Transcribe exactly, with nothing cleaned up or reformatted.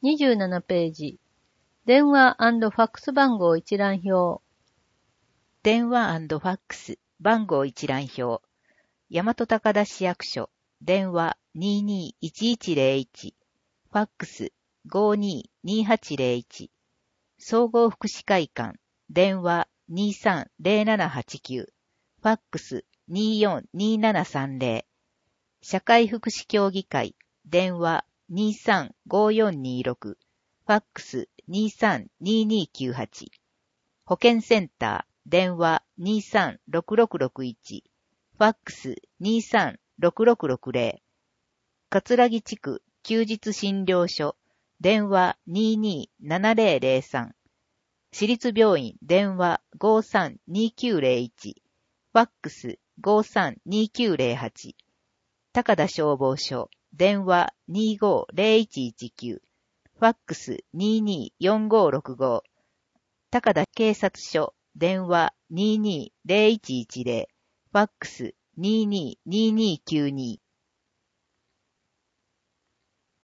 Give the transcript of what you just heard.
にじゅうななページ。電話&ファックス番号一覧表。 電話&ファックス番号一覧表。大和高田市役所。電話 にーにーいちいちゼロいち。ファックス ごーにーにーはちゼロいち。総合福祉会館。電話 にーさんゼロななはちきゅう。ファックス にーよんにーななさんゼロ。社会福祉協議会。電話 にーさんごーよんにーろく。ファックス にーさんにーにーきゅうはち。保健センター。電話 にーさんろくろくろくいち。ファックス にーさんろくろくろくゼロ。葛城地区休日診療所。電話 にーにーななゼロゼロさん。私立病院。電話 ごーさんにーきゅうゼロいち。ファックス ごーさんにーきゅうゼロはち。高田消防署。電話 にーごーゼロいちいちきゅう。ファックス にーにーよんごーろくご。高田警察署。電話 にーにーゼロいちいちゼロ。ファックス にーにーにーにーきゅうに。